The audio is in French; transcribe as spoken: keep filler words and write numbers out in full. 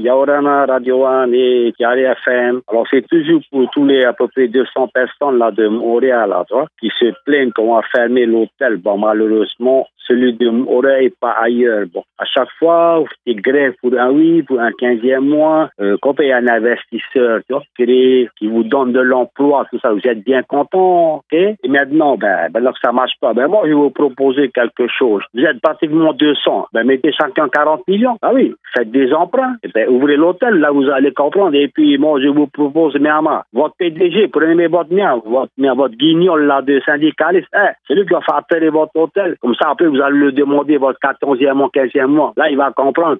Yaorana, Radio un et Tiari F M. Alors, c'est toujours pour tous les à peu près deux cents personnes là de Montréal, là, tu vois, qui se plaignent qu'on a fermé l'hôtel. Bon, malheureusement, celui de Montréal et pas ailleurs. Bon, à chaque fois, c'est grève pour un oui, pour un quinzième mois. Euh, quand il y a un investisseur, tu vois, qui, qui vous donne de l'emploi, tout ça, vous êtes bien content, ok? Et maintenant, ben, ben là que ça marche pas, ben moi, je vais vous proposer quelque chose. Vous êtes pratiquement deux cents. Ben, mettez chacun quarante millions. Ah oui, faites des emprunts. Et ben, ouvrez l'hôtel, là, vous allez comprendre. Et puis, moi, je vous propose, Miama, votre P D G, prenez votre mien, votre, votre guignol, là, de syndicaliste. Eh, c'est lui qui va faire appeler votre hôtel. Comme ça, après, vous allez le demander votre quatorzième mois, quinzième mois. Là, il va comprendre